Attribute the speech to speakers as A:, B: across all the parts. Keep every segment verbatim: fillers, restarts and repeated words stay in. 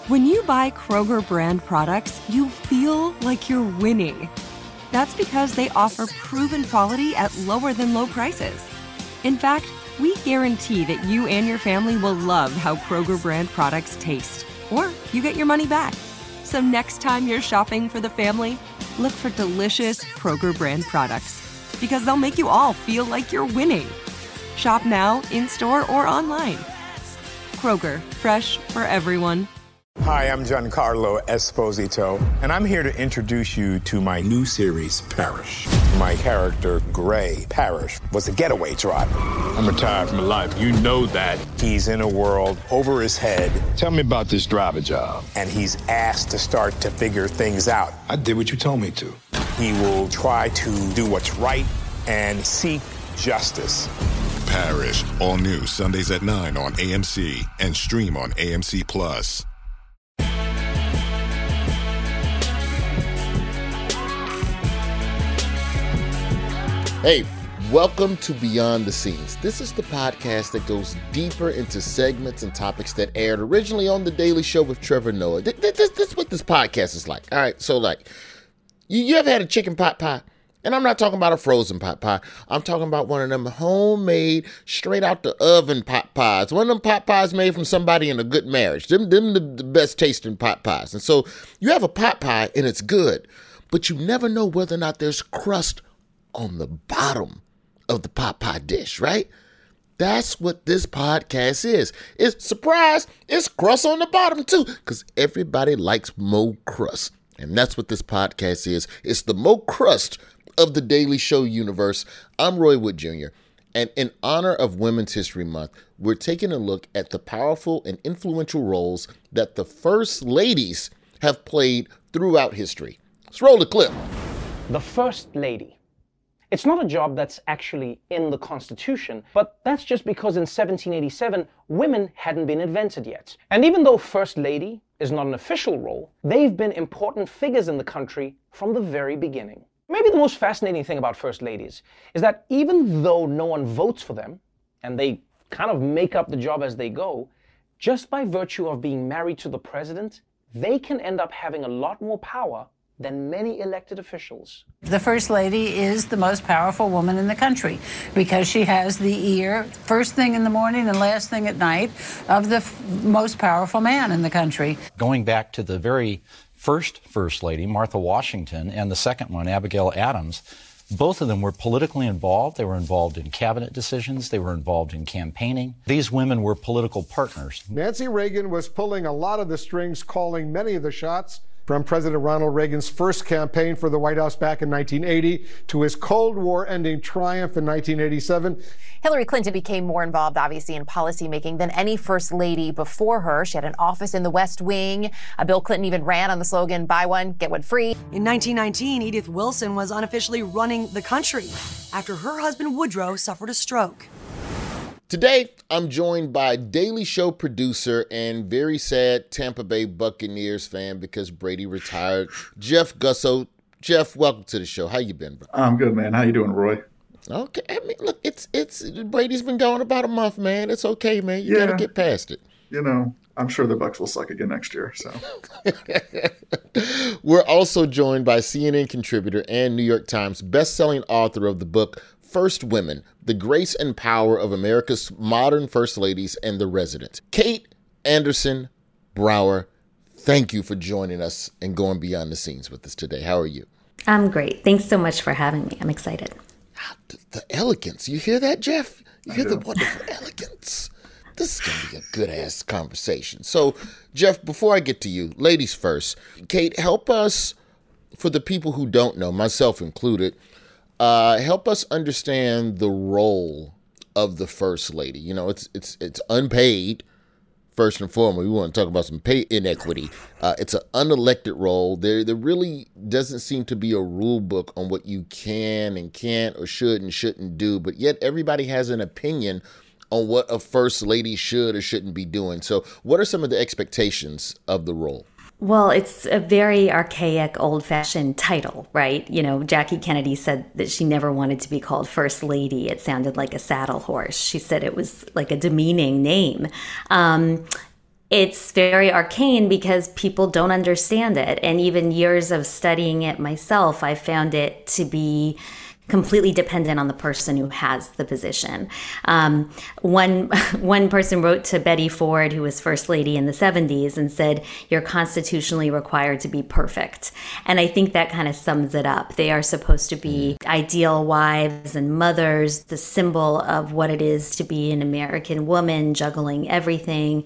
A: When you buy Kroger brand products, you feel like you're winning. That's because they offer proven quality at lower than low prices. In fact, we guarantee that you and your family will love how Kroger brand products taste, or you get your money back. So next time you're shopping for the family, look for delicious Kroger brand products, because they'll make you all feel like you're winning. Shop now, in-store, or online. Kroger, fresh for everyone.
B: Hi, I'm Giancarlo Esposito, and I'm here to introduce you to my new series, Parrish. My character, Gray Parrish, was a getaway driver.
C: I'm retired from life. You know that.
B: He's in a world over his head.
C: Tell me about this driver job.
B: And he's asked to start to figure things out.
C: I did what you told me to.
B: He will try to do what's right and seek justice.
D: Parrish, all new Sundays at nine on A M C and stream on A M C Plus.
E: Hey, welcome to Beyond the Scenes. This is the podcast that goes deeper into segments and topics that aired originally on The Daily Show with Trevor Noah. This, this, this is what this podcast is like. All right, so like, you, you ever had a chicken pot pie? And I'm not talking about a frozen pot pie. I'm talking about one of them homemade, straight out the oven pot pies. One of them pot pies made from somebody in a good marriage. Them, them the, the best tasting pot pies. And so you have a pot pie and it's good, but you never know whether or not there's crust on the bottom of the pot pie dish, right? That's what this podcast is. It's surprise, it's crust on the bottom too, because everybody likes more crust. And that's what this podcast is. It's the more crust of the Daily Show universe. I'm Roy Wood Junior And in honor of Women's History Month, we're taking a look at the powerful and influential roles that the First Ladies have played throughout history. Let's roll the clip.
F: The First Lady. It's not a job that's actually in the Constitution, but that's just because in seventeen eighty-seven, women hadn't been invented yet. And even though First Lady is not an official role, they've been important figures in the country from the very beginning. Maybe the most fascinating thing about First Ladies is that even though no one votes for them, and they kind of make up the job as they go, just by virtue of being married to the president, they can end up having a lot more power than many elected officials.
G: The First Lady is the most powerful woman in the country because she has the ear, first thing in the morning and last thing at night, of the f- most powerful man in the country.
H: Going back to the very first First Lady, Martha Washington, and the second one, Abigail Adams, both of them were politically involved. They were involved in cabinet decisions. They were involved in campaigning. These women were political partners.
I: Nancy Reagan was pulling a lot of the strings, calling many of the shots. From President Ronald Reagan's first campaign for the White House back in nineteen eighty to his Cold War-ending triumph in nineteen eighty-seven.
J: Hillary Clinton became more involved, obviously, in policymaking than any first lady before her. She had an office in the West Wing. Uh, Bill Clinton even ran on the slogan, buy one, get one free.
K: In nineteen nineteen, Edith Wilson was unofficially running the country after her husband Woodrow suffered a stroke.
E: Today, I'm joined by Daily Show producer and very sad Tampa Bay Buccaneers fan because Brady retired, Jeff Gusso. Jeff, welcome to the show. How you been, bro?
L: I'm good, man. How you doing, Roy?
E: Okay. I mean, look, it's it's Brady's been gone about a month, man. It's okay, man. You
L: yeah.
E: gotta get past it.
L: You know, I'm sure the Bucs will suck again next year. So,
E: we're also joined by C N N contributor and New York Times best-selling author of the book First Women: The Grace and Power of America's Modern First Ladies and the Resident. Kate Anderson Brower, thank you for joining us and going beyond the scenes with us today. How are you?
M: I'm great. Thanks so much for having me. I'm excited.
E: The, the elegance. You hear that, Jeff? You hear
L: I
E: the
L: do.
E: wonderful elegance. This is going to be a good-ass conversation. So, Jeff, before I get to you, ladies first. Kate, help us, for the people who don't know, myself included, uh, help us understand the role of the First Lady. You know, it's it's it's unpaid, first and foremost. We want to talk about some pay inequity. Uh, it's an unelected role. There, there really doesn't seem to be a rule book on what you can and can't or should and shouldn't do, but yet everybody has an opinion on what a First Lady should or shouldn't be doing. So what are some of the expectations of the role?
M: Well, it's a very archaic, old-fashioned title, right? You know, Jackie Kennedy said that she never wanted to be called First Lady. It sounded like a saddle horse. She said it was like a demeaning name. Um, it's very arcane because people don't understand it. And even years of studying it myself, I found it to be completely dependent on the person who has the position. Um, one one person wrote to Betty Ford, who was First Lady in the seventies, and said, "You're constitutionally required to be perfect." And I think that kind of sums it up. They are supposed to be ideal wives and mothers, the symbol of what it is to be an American woman, juggling everything.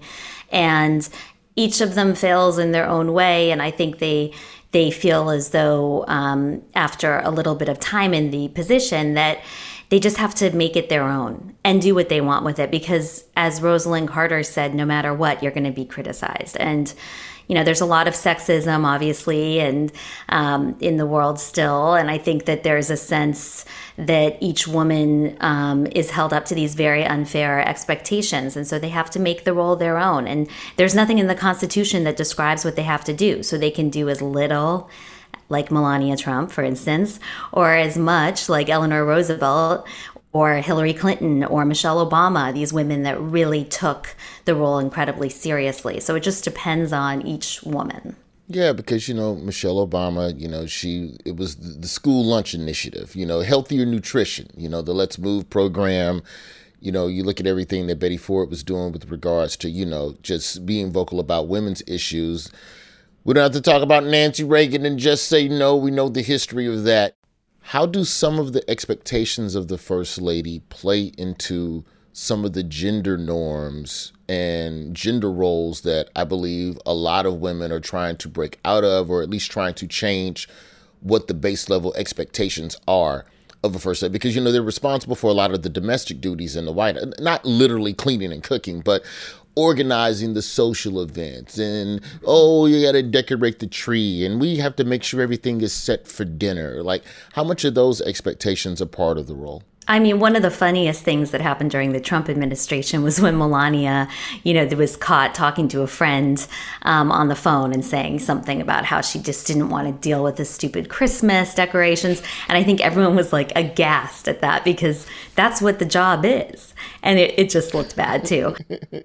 M: And each of them fails in their own way. And I think they they feel as though um, after a little bit of time in the position that they just have to make it their own and do what they want with it. Because as Rosalynn Carter said, no matter what, you're going to be criticized. And, you know, there's a lot of sexism, obviously, and um, in the world still. And I think that there's a sense that each woman um, is held up to these very unfair expectations. And so they have to make the role their own. And there's nothing in the Constitution that describes what they have to do. So they can do as little, like Melania Trump, for instance, or as much, like Eleanor Roosevelt, or Hillary Clinton, or Michelle Obama, these women that really took the role incredibly seriously. So it just depends on each woman.
E: Yeah, because, you know, Michelle Obama, you know, she, it was the school lunch initiative, you know, healthier nutrition, you know, the Let's Move program. You know, you look at everything that Betty Ford was doing with regards to, you know, just being vocal about women's issues. We don't have to talk about Nancy Reagan and just say no. We know the history of that. How do some of the expectations of the First Lady play into some of the gender norms and gender roles that I believe a lot of women are trying to break out of, or at least trying to change what the base level expectations are of a First Lady? Because, you know, they're responsible for a lot of the domestic duties in the White House, not literally cleaning and cooking, but organizing the social events and, oh, you got to decorate the tree and we have to make sure everything is set for dinner. Like, how much of those expectations are part of the role?
M: I mean, one of the funniest things that happened during the Trump administration was when Melania, you know, was caught talking to a friend um, on the phone and saying something about how she just didn't want to deal with the stupid Christmas decorations. And I think everyone was like aghast at that because that's what the job is. And it, it just looked bad, too.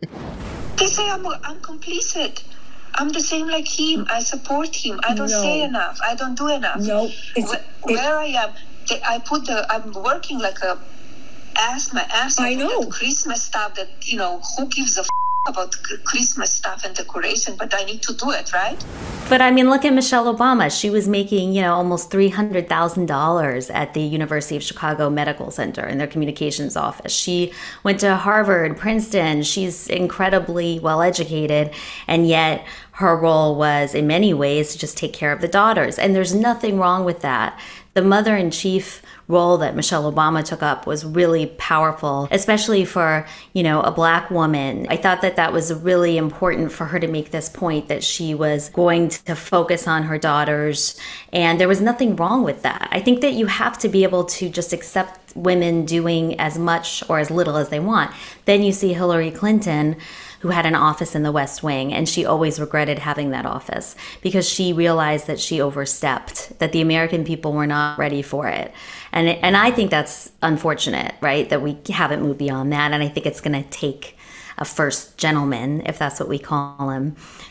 N: They say I'm, I'm complicit. I'm the same like him. I support him. I don't
O: No.
N: say enough. I don't do enough.
O: No, it's-
N: Where, where I am, they, I put the, I'm working like a ass, my ass off
O: I
N: with
O: know.
N: that Christmas stuff that, you know, who gives a f- about c- Christmas stuff and decoration, but I need to do it, right?
M: But I mean, look at Michelle Obama. She was making, you know, almost three hundred thousand dollars at the University of Chicago Medical Center in their communications office. She went to Harvard, Princeton. She's incredibly well educated. And yet her role was in many ways to just take care of the daughters. And there's nothing wrong with that. The mother-in-chief role that Michelle Obama took up was really powerful, especially for, you know, a Black woman. I thought that that was really important for her to make this point that she was going to focus on her daughters. And there was nothing wrong with that. I think that you have to be able to just accept women doing as much or as little as they want. Then you see Hillary Clinton, who had an office in the West Wing, and she always regretted having that office because she realized that she overstepped, that the American people were not ready for it. And it, and I think that's unfortunate, right, that we haven't moved beyond that. And I think it's going to take a first gentleman, if that's what we call him,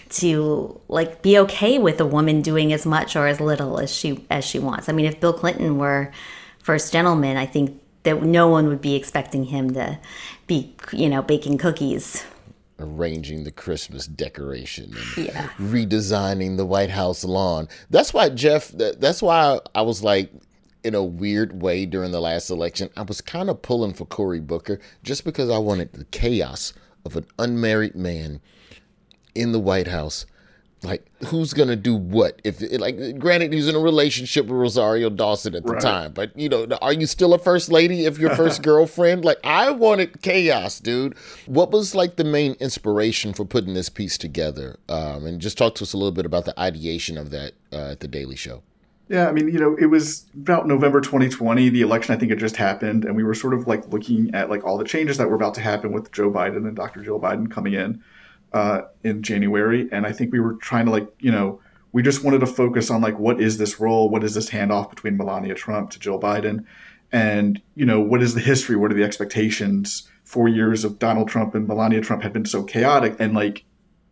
M: to like be okay with a woman doing as much or as little as she as she wants. I mean, if Bill Clinton were first gentleman, I think that no one would be expecting him to be, you know, baking cookies,
E: arranging the Christmas decoration and
M: yeah.
E: redesigning the White House lawn. That's why, Jeff, that, that's why I was like, in a weird way during the last election, I was kind of pulling for Cory Booker just because I wanted the chaos of an unmarried man in the White House. Like, who's going to do what? If like, granted, he's in a relationship with Rosario Dawson at the
L: Right.
E: time, but, you know, are you still a first lady if your first girlfriend? Like, I wanted chaos, dude. What was, like, the main inspiration for putting this piece together? Um, and just talk to us a little bit about the ideation of that uh, at The Daily Show.
L: Yeah, I mean, you know, it was about November twenty twenty. The election, I think, had just happened, and we were sort of like looking at like all the changes that were about to happen with Joe Biden and Doctor Jill Biden coming in uh, in January. And I think we were trying to like, you know, we just wanted to focus on like, what is this role? What is this handoff between Melania Trump to Jill Biden? And, you know, what is the history? What are the expectations? Four years of Donald Trump and Melania Trump had been so chaotic, and like,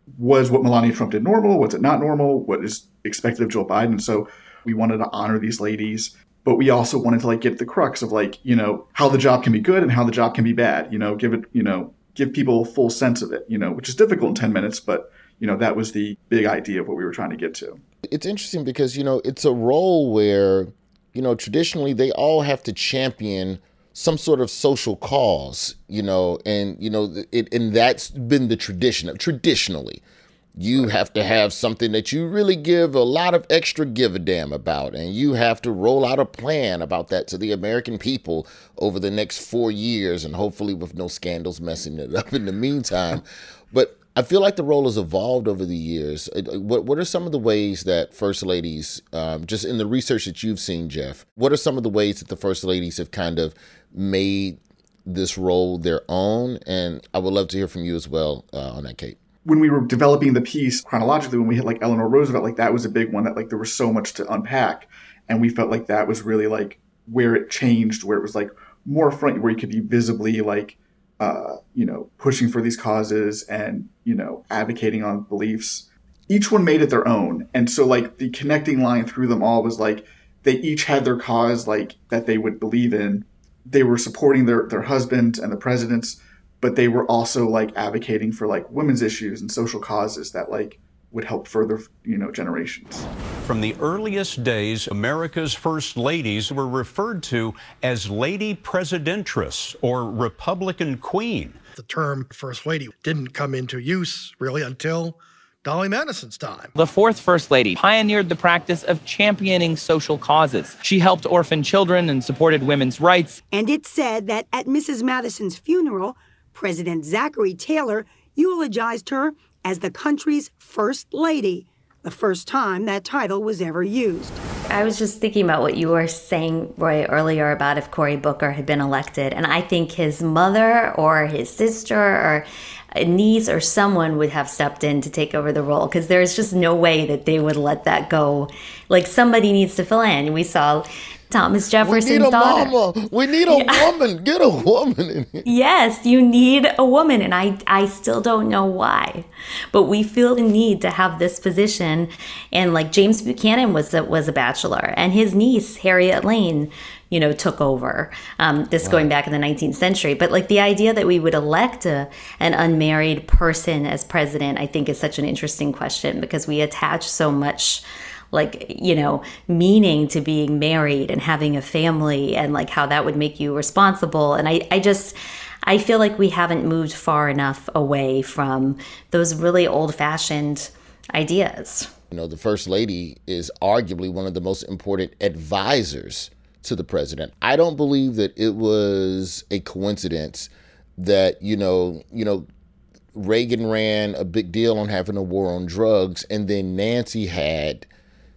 L: was what Melania Trump did normal? Was it not normal? What is expected of Joe Biden? So we wanted to honor these ladies, but we also wanted to like get the crux of like, you know, how the job can be good and how the job can be bad, you know, give it, you know, give people a full sense of it, you know, which is difficult in ten minutes, but you know, that was the big idea of what we were trying to get to.
E: It's interesting because, you know, it's a role where, you know, traditionally they all have to champion some sort of social cause, you know, and, you know, it, and that's been the tradition of traditionally. You have to have something that you really give a lot of extra give a damn about, and you have to roll out a plan about that to the American people over the next four years, and hopefully with no scandals messing it up in the meantime. But I feel like the role has evolved over the years. What what are some of the ways that first ladies, um, just in the research that you've seen, Jeff, what are some of the ways that the first ladies have kind of made this role their own? And I would love to hear from you as well uh, on that, Kate.
L: When we were developing the piece chronologically, when we hit like Eleanor Roosevelt, like that was a big one that like there was so much to unpack. And we felt like that was really like where it changed, where it was like more front, where you could be visibly like, uh, you know, pushing for these causes and, you know, advocating on beliefs. Each one made it their own. And so like the connecting line through them all was like, they each had their cause like that they would believe in. They were supporting their, their husbands and the presidents, but they were also like advocating for like women's issues and social causes that like would help further, you know, generations.
O: From the earliest days, America's first ladies were referred to as Lady Presidentress or Republican Queen.
P: The term First Lady didn't come into use really until Dolly Madison's time.
Q: The fourth First Lady pioneered the practice of championing social causes. She helped orphan children and supported women's rights.
R: And it's said that at Missus Madison's funeral, President Zachary Taylor eulogized her as the country's first lady, the first time that title was ever used.
M: I was just thinking about what you were saying, Roy, earlier about if Cory Booker had been elected. And I think his mother or his sister or a niece or someone would have stepped in to take over the role, because there's just no way that they would let that go. Like, somebody needs to fill in. We saw Thomas Jefferson's
E: we need a
M: daughter.
E: Mama. We need a
M: Yeah.
E: woman. Get a woman in here.
M: Yes, you need a woman, and I, I still don't know why. But we feel the need to have this position. And like James Buchanan was a, was a bachelor, and his niece, Harriet Lane, you know, took over. Um, this wow. going back in the nineteenth century. But like the idea that we would elect a, an unmarried person as president, I think is such an interesting question, because we attach so much like, you know, meaning to being married and having a family, and like how that would make you responsible. And I, I just, I feel like we haven't moved far enough away from those really old-fashioned ideas.
E: You know, the First Lady is arguably one of the most important advisors to the president. I don't believe that it was a coincidence that, you know, you know, Reagan ran a big deal on having a war on drugs, and then Nancy had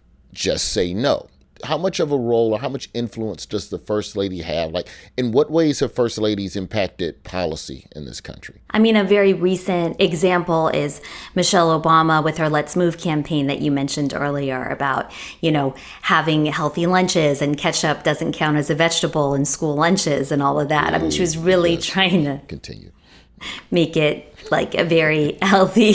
E: Just Say No. How much of a role or how much influence does the First Lady have? Like, in what ways have First Ladies impacted policy in this country?
M: I mean, a very recent example is Michelle Obama with her Let's Move campaign that you mentioned earlier about, you know, having healthy lunches, and ketchup doesn't count as a vegetable in school lunches and all of that. Ooh, I mean, she was really yes. trying to
E: continue
M: make it like a very healthy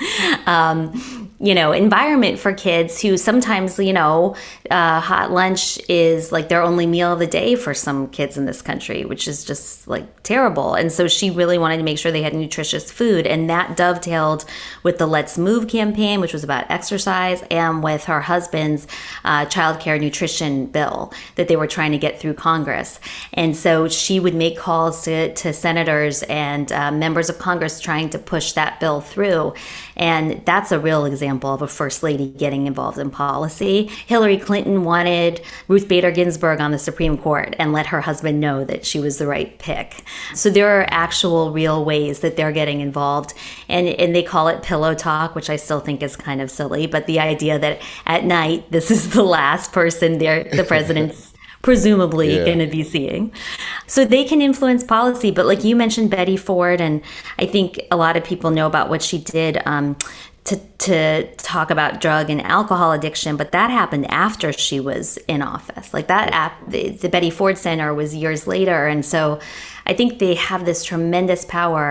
M: um you know, environment for kids who sometimes, you know, uh, hot lunch is like their only meal of the day for some kids in this country, which is just like terrible. And so she really wanted to make sure they had nutritious food. And that dovetailed with the Let's Move campaign, which was about exercise, and with her husband's uh, child care nutrition bill that they were trying to get through Congress. And so she would make calls to, to senators and uh, members of Congress trying to push that bill through. And that's a real example of a First Lady getting involved in policy. Hillary Clinton wanted Ruth Bader Ginsburg on the Supreme Court and let her husband know that she was the right pick. So there are actual real ways that they're getting involved. And, and they call it pillow talk, which I still think is kind of silly. But the idea that at night, this is the last person they're, the president's presumably yeah. going to be seeing. So they can influence policy. But like you mentioned, Betty Ford, and I think a lot of people know about what she did um, to, to talk about drug and alcohol addiction, but that happened after she was in office. Like that, app, the, the Betty Ford Center was years later. And so I think they have this tremendous power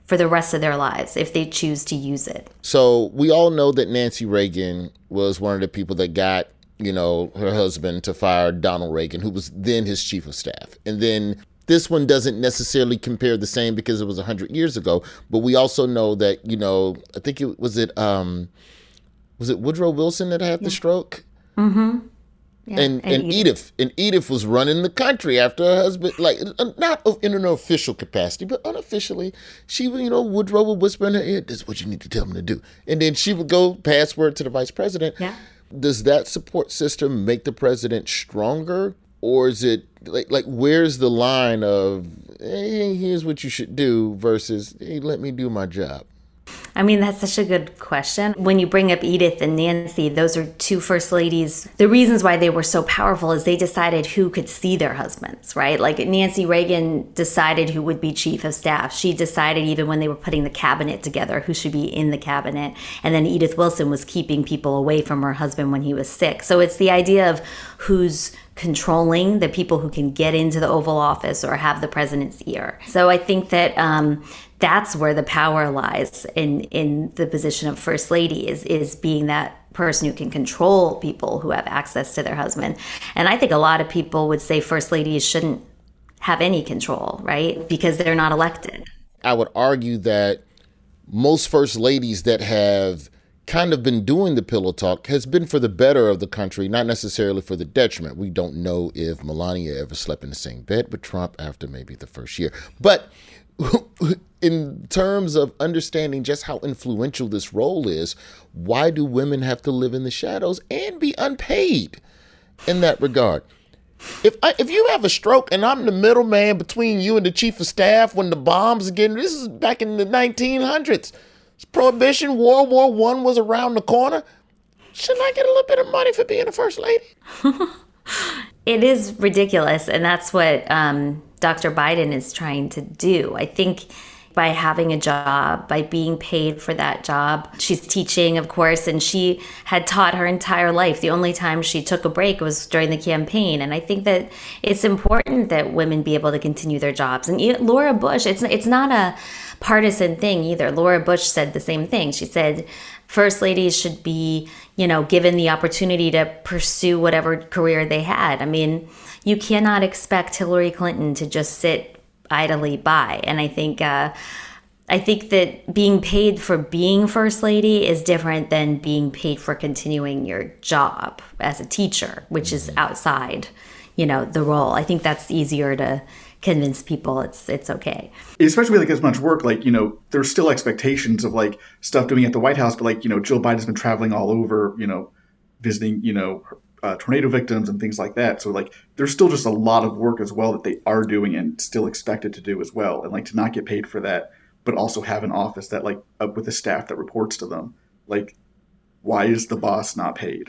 M: for the rest of their lives if they choose to use it.
E: So we all know that Nancy Reagan was one of the people that got, you know, her husband to fire Donald Reagan, who was then his chief of staff. And then this one doesn't necessarily compare the same because it was one hundred years ago. But we also know that, you know, I think it was it, um, was it Woodrow Wilson that had yeah. the stroke?
M: Mm-hmm. Yeah,
E: and, and, and Edith. Edith. And Edith was running the country after her husband, like, not in an official capacity, but unofficially. She would, you know, Woodrow would whisper in her ear, this is what you need to tell me to do. And then she would go pass word to the vice president.
M: Yeah.
E: Does that support system make the president stronger? Or is it, like, like where's the line of, hey, here's what you should do versus, hey, let me do my job?
M: I mean, that's such a good question. When you bring up Edith and Nancy, those are two first ladies. The reasons why they were so powerful is they decided who could see their husbands, right? Like Nancy Reagan decided who would be chief of staff. She decided even when they were putting the cabinet together, who should be in the cabinet. And then Edith Wilson was keeping people away from her husband when he was sick. So it's the idea of who's controlling the people who can get into the Oval Office or have the president's ear. So I think that um, that's where the power lies in, in the position of First Lady, is, is being that person who can control people who have access to their husband. And I think a lot of people would say First Ladies shouldn't have any control, right? Because they're not elected.
E: I would argue that most First Ladies that have kind of been doing the pillow talk has been for the better of the country, not necessarily for the detriment. We don't know if Melania ever slept in the same bed with Trump after maybe the first year. But in terms of understanding just how influential this role is, why do women have to live in the shadows and be unpaid in that regard? If I, if you have a stroke and I'm the middleman between you and the chief of staff when the bombs are getting, this is back in the nineteen hundreds. Prohibition, World War One was around the corner. Shouldn't I get a little bit of money for being a first lady?
M: It is ridiculous, and that's what um, Doctor Biden is trying to do. I think by having a job, by being paid for that job. She's teaching, of course, and she had taught her entire life. The only time she took a break was during the campaign. And I think that it's important that women be able to continue their jobs. And Laura Bush, it's it's not a partisan thing either. Laura Bush said the same thing. She said first ladies should be, you know, given the opportunity to pursue whatever career they had. I mean, you cannot expect Hillary Clinton to just sit idly by. And I think uh, I think that being paid for being first lady is different than being paid for continuing your job as a teacher, which is outside, you know, the role. I think that's easier to convince people it's it's okay.
L: Especially like as much work, like, you know, there's still expectations of like stuff doing at the White House, but like, you know, Jill Biden's been traveling all over, you know, visiting, you know, uh, tornado victims and things like that. So like there's still just a lot of work as well that they are doing and still expected to do as well. And like to not get paid for that, but also have an office that like uh, with a staff that reports to them. Like, why is the boss not paid?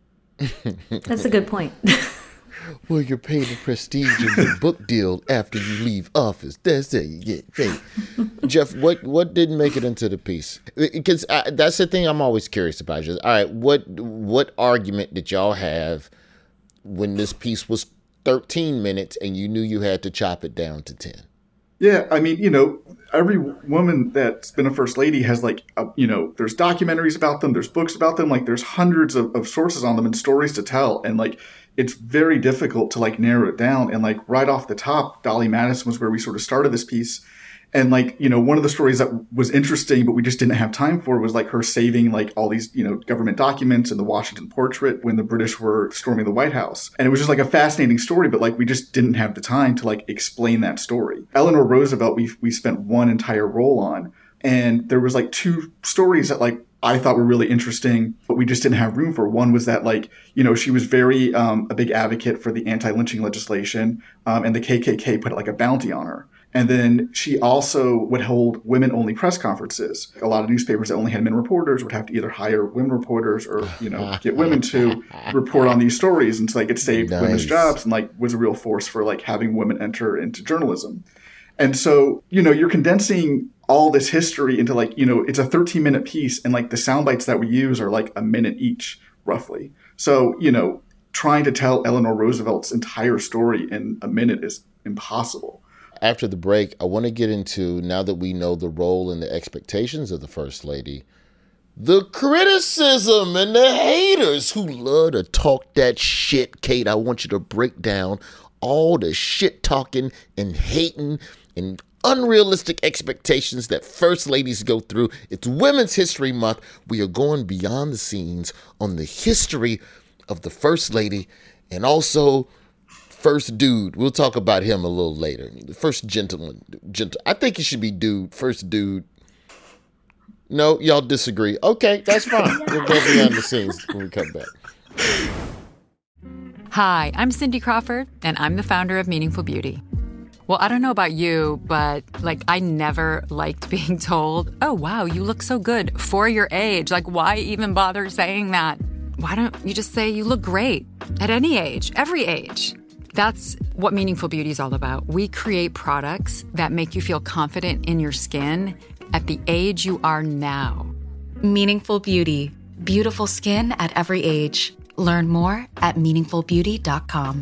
M: That's a good point.
E: Well, you're paid the prestige of your book deal after you leave office. That's it. You get paid. Jeff, what, what didn't make it into the piece? Because that's the thing I'm always curious about. Just, all right, what what argument did y'all have when this piece was thirteen minutes and you knew you had to chop it down to ten?
L: Yeah, I mean, you know, every woman that's been a first lady has like, a, you know, there's documentaries about them, there's books about them, like there's hundreds of, of sources on them and stories to tell. And like, it's very difficult to like narrow it down. And like right off the top, Dolly Madison was where we sort of started this piece. And like, you know, one of the stories that was interesting, but we just didn't have time for was like her saving like all these, you know, government documents and the Washington portrait when the British were storming the White House. And it was just like a fascinating story, but like we just didn't have the time to like explain that story. Eleanor Roosevelt, we we spent one entire role on. And there was like two stories that like I thought were really interesting, but we just didn't have room for. One was that like, you know, she was very um, a big advocate for the anti-lynching legislation, um, and the K K K put like a bounty on her. And then she also would hold women-only press conferences. A lot of newspapers that only had men reporters would have to either hire women reporters or, you know, get women to report on these stories. And so like it saved nice. women's jobs and like was a real force for like having women enter into journalism. And so, you know, you're condensing all this history into like, you know, it's a thirteen minute piece and like the sound bites that we use are like a minute each, roughly. So, you know, trying to tell Eleanor Roosevelt's entire story in a minute is impossible.
E: After the break, I want to get into, now that we know the role and the expectations of the First Lady, the criticism and the haters who love to talk that shit. Kate, I want you to break down all the shit talking and hating and unrealistic expectations that First Ladies go through. It's Women's History Month. We are going beyond the scenes on the history of the First Lady and also First Dude. We'll talk about him a little later. The first gentleman. Gentle. I think he should be Dude. First Dude. No, y'all disagree. Okay, that's fine. We'll go beyond the scenes when we come back.
S: Hi, I'm Cindy Crawford, and I'm the founder of Meaningful Beauty. Well, I don't know about you, but, like, I never liked being told, oh, wow, you look so good for your age. Like, why even bother saying that? Why don't you just say you look great at any age, every age? That's what Meaningful Beauty is all about. We create products that make you feel confident in your skin at the age you are now.
T: Meaningful Beauty. Beautiful skin at every age. Learn more at meaningful beauty dot com.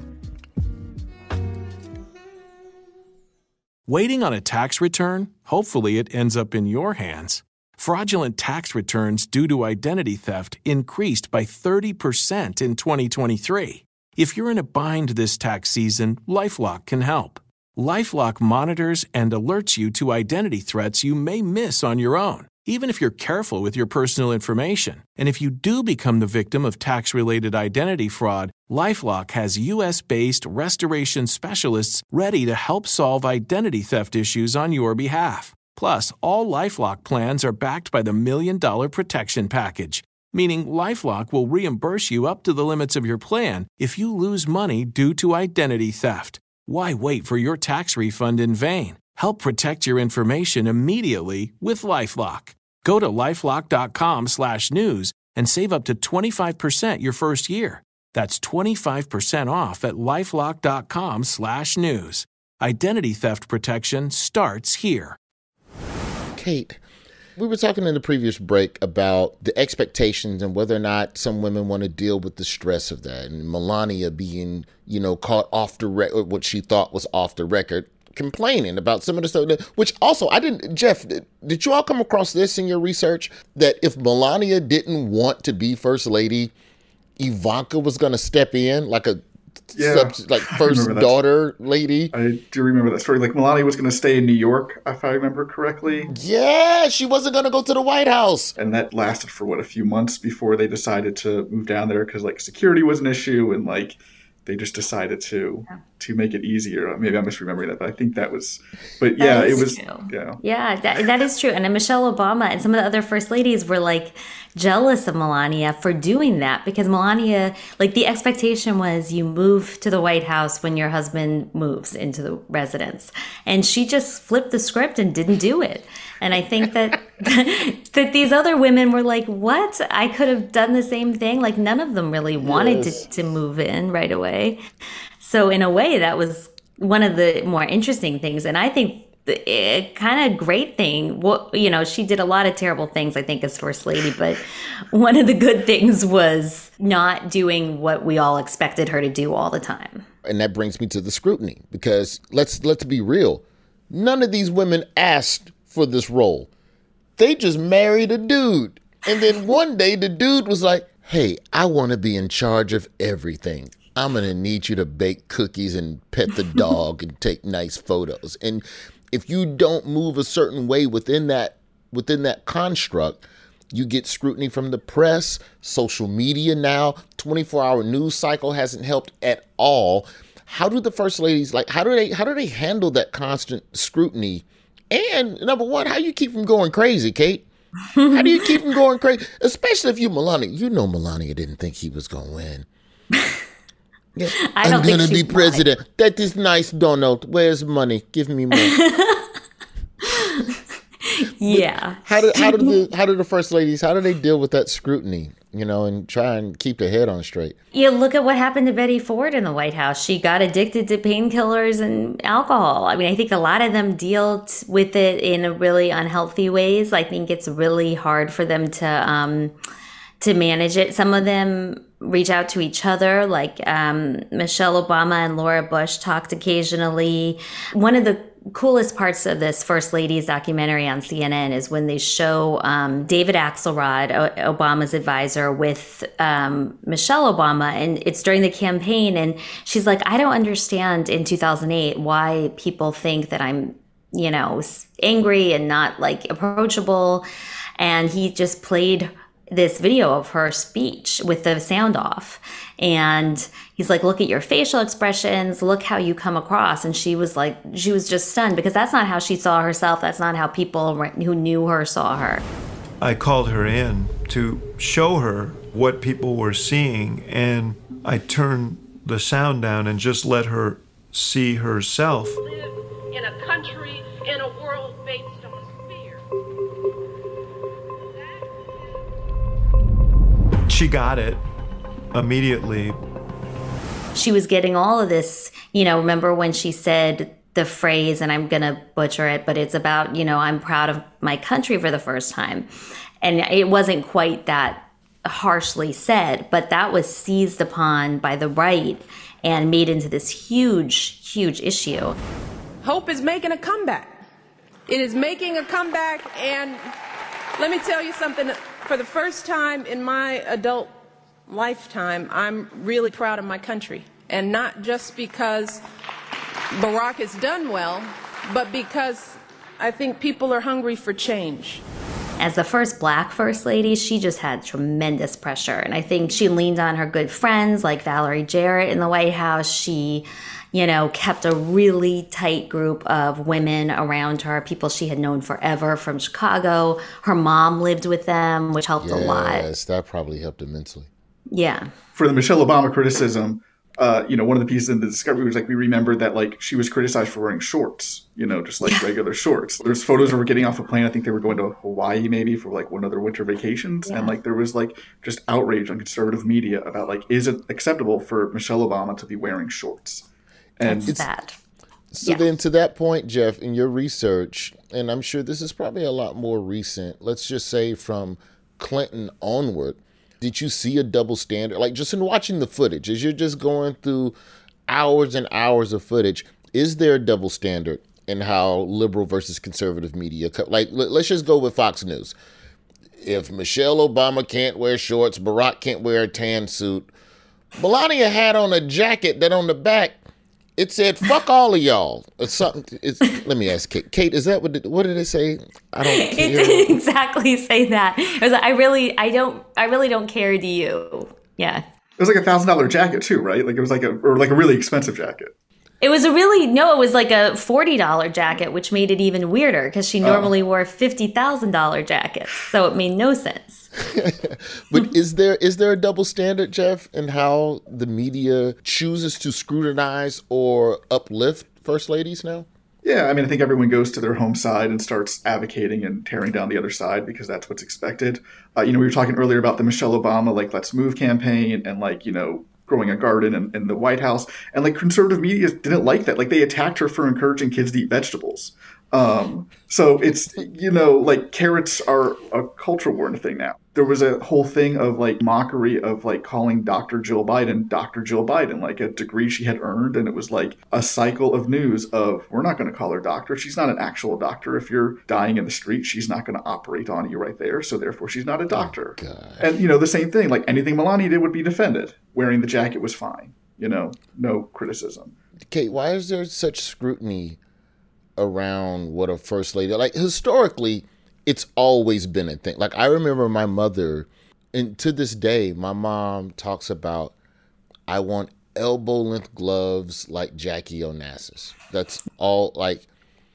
U: Waiting on a tax return? Hopefully it ends up in your hands. Fraudulent tax returns due to identity theft increased by thirty percent in twenty twenty-three. If you're in a bind this tax season, LifeLock can help. LifeLock monitors and alerts you to identity threats you may miss on your own, even if you're careful with your personal information. And if you do become the victim of tax-related identity fraud, LifeLock has U S-based restoration specialists ready to help solve identity theft issues on your behalf. Plus, all LifeLock plans are backed by the Million Dollar Protection Package, meaning LifeLock will reimburse you up to the limits of your plan if you lose money due to identity theft. Why wait for your tax refund in vain? Help protect your information immediately with LifeLock. Go to lifelock.com slash news and save up to twenty-five percent your first year. That's twenty-five percent off at lifelock.com slash news. Identity theft protection starts here.
E: Kate, we were talking in the previous break about the expectations and whether or not some women want to deal with the stress of that. And Melania being, you know, caught off the record, what she thought was off the record, complaining about some of the stuff, that, which also I didn't, Jeff, did, did you all come across this in your research? That if Melania didn't want to be First Lady, Ivanka was going to step in like a
L: Yeah,
E: sub, like first daughter lady.
L: I do remember that story. Like Melania was going to stay in New York, if I remember correctly.
E: Yeah, she wasn't going to go to the White House.
L: And that lasted for, what, a few months before they decided to move down there because, like, security was an issue and, like, they just decided to yeah. to make it easier. Maybe I'm misremembering that, but I think that was, but yeah, it was,
M: true.
L: yeah.
M: Yeah, that, that is true. And then Michelle Obama and some of the other first ladies were like jealous of Melania for doing that because Melania, like the expectation was you move to the White House when your husband moves into the residence. And she just flipped the script and didn't do it. And I think that that these other women were like, what? I could have done the same thing. Like none of them really wanted yes. to, to move in right away. So in a way, that was one of the more interesting things. And I think the kind of great thing, well, you know, she did a lot of terrible things, I think, as First Lady. But one of the good things was not doing what we all expected her to do all the time.
E: And that brings me to the scrutiny, because let's let's be real. None of these women asked for this role. They just married a dude. And then one day the dude was like, hey, I want to be in charge of everything. I'm going to need you to bake cookies and pet the dog and take nice photos. And if you don't move a certain way within that within that construct, you get scrutiny from the press, social media now, twenty-four hour news cycle hasn't helped at all. How do the first ladies, like, how do they how do they handle that constant scrutiny? And number one, how you keep from going crazy, Kate? How do you keep from going crazy? Especially if you Melania. You know Melania didn't think he was going to win. Yeah,
M: I don't
E: I'm going to be
M: lied.
E: president. That is nice, Donald. Where's money? Give me more.
M: Yeah.
E: How do how do the how do the first ladies, how do they deal with that scrutiny, you know, and try and keep their head on straight?
M: You look at what happened to Betty Ford in the White House. She got addicted to painkillers and alcohol. I mean, I think a lot of them deal with it in a really unhealthy ways. I think it's really hard for them to um, to manage it. Some of them reach out to each other, like um, Michelle Obama and Laura Bush talked occasionally. One of the coolest parts of this First Lady's documentary on C N N is when they show um, David Axelrod, o- Obama's advisor, with um, Michelle Obama, and it's during the campaign, and she's like, I don't understand in two thousand eight why people think that I'm, you know, angry and not like approachable, and he just played this video of her speech with the sound off. And he's like, look at your facial expressions, look how you come across. And she was like, she was just stunned because that's not how she saw herself. That's not how people who knew her saw her.
A: I called her in to show her what people were seeing. And I turned the sound down and just let her see herself.
V: Live in a country, in a world based on fear.
A: She got it immediately.
M: She was getting all of this, you know, remember when she said the phrase, and I'm going to butcher it, but it's about, you know, I'm proud of my country for the first time. And it wasn't quite that harshly said, but that was seized upon by the right and made into this huge, huge issue.
V: Hope is making a comeback. It is making a comeback, and let me tell you something. For the first time in my adult lifetime, I'm really proud of my country. And not just because Barack has done well, but because I think people are hungry for change.
M: As the first black first lady, she just had tremendous pressure. And I think she leaned on her good friends like Valerie Jarrett in the White House. She, you know, kept a really tight group of women around her, people she had known forever from Chicago. Her mom lived with them, which helped
E: yes,
M: a lot.
E: Yes, that probably helped immensely.
M: Yeah.
L: For the Michelle Obama criticism, uh, you know, one of the pieces in the discovery was like, we remembered that like she was criticized for wearing shorts, you know, just like yeah. regular shorts. There's photos of her getting off a plane. I think they were going to Hawaii maybe for like one of their winter vacations. Yeah. And like there was like just outrage on conservative media about like, is it acceptable for Michelle Obama to be wearing shorts? And
M: That's
L: it's
M: sad.
E: So yeah. then to that point, Jeff, in your research, and I'm sure this is probably a lot more recent, let's just say from Clinton onward, did you see a double standard? Like just in watching the footage, as you're just going through hours and hours of footage, is there a double standard in how liberal versus conservative media, like let's just go with Fox News. If Michelle Obama can't wear shorts, Barack can't wear a tan suit, Melania had on a jacket that on the back, it said, fuck all of y'all. It's something. It's, let me ask Kate. Kate, is that what, did, what did it say? I don't care.
M: It didn't exactly say that. It was like, I really, I don't, I really don't care, do you? Yeah.
L: It was like a thousand dollar jacket too, right? Like it was like a, or like a really expensive jacket.
M: It was a really, no, it was like a forty dollar jacket, which made it even weirder because she normally oh. wore fifty thousand dollar jackets. So it made no sense.
E: But is there is there a double standard, Jeff, in how the media chooses to scrutinize or uplift first ladies now?
L: Yeah, I mean, I think everyone goes to their home side and starts advocating and tearing down the other side because that's what's expected. Uh, you know, we were talking earlier about the Michelle Obama, like, Let's Move campaign and, like, you know, growing a garden in, in the White House. And, like, conservative media didn't like that. Like, they attacked her for encouraging kids to eat vegetables. Um, so it's, you know, like carrots are a culture war thing now. There was a whole thing of like mockery of like calling Doctor Jill Biden, Doctor Jill Biden, like a degree she had earned. And it was like a cycle of news of, we're not going to call her doctor. She's not an actual doctor. If you're dying in the street, she's not going to operate on you right there. So therefore she's not a doctor. Oh, and, you know, the same thing, like anything Melania did would be defended. Wearing the jacket was fine, you know, no criticism.
E: Kate, why is there such scrutiny around what a first lady, like historically, it's always been a thing. Like I remember my mother, and to this day, my mom talks about, I want elbow length gloves like Jackie Onassis. That's all. Like,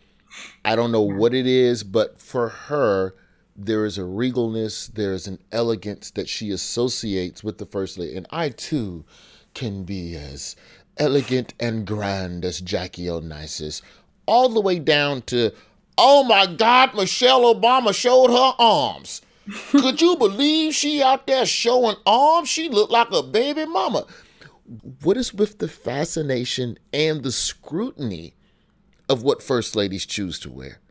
E: I don't know what it is, but for her, there is a regalness, there is an elegance that she associates with the first lady. And I too can be as elegant and grand as Jackie Onassis. All the way down to, oh my God, Michelle Obama showed her arms. Could you believe she out there showing arms? She looked like a baby mama. What is with the fascination and the scrutiny of what first ladies choose to wear?